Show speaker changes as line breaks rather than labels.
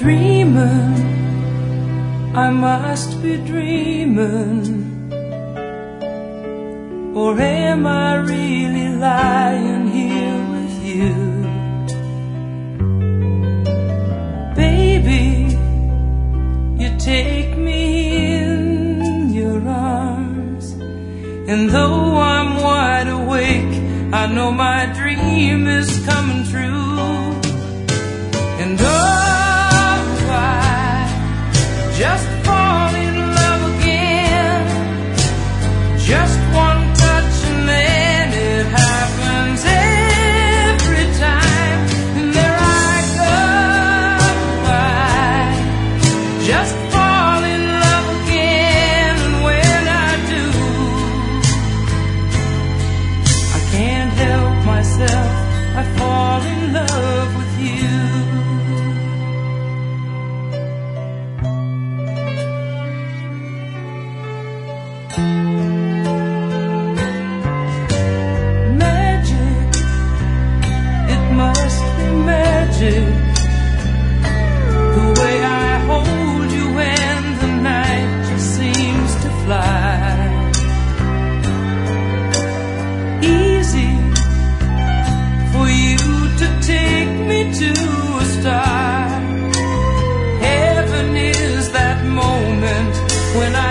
dreaming, I must be dreaming. Or am I really lying here with you? Baby, you take me in your arms, and though I'm wide awake, I know my dream is coming true. And oh, I just fall in love again. Just one touch and then it happens every time. And there I go, I just fall in love again. And when I do, I can't help myself, I fall in love with you. Magic, it must be magic, the way I hold you when the night just seems to fly. Easy for you to take me to a star. Heaven is that moment when I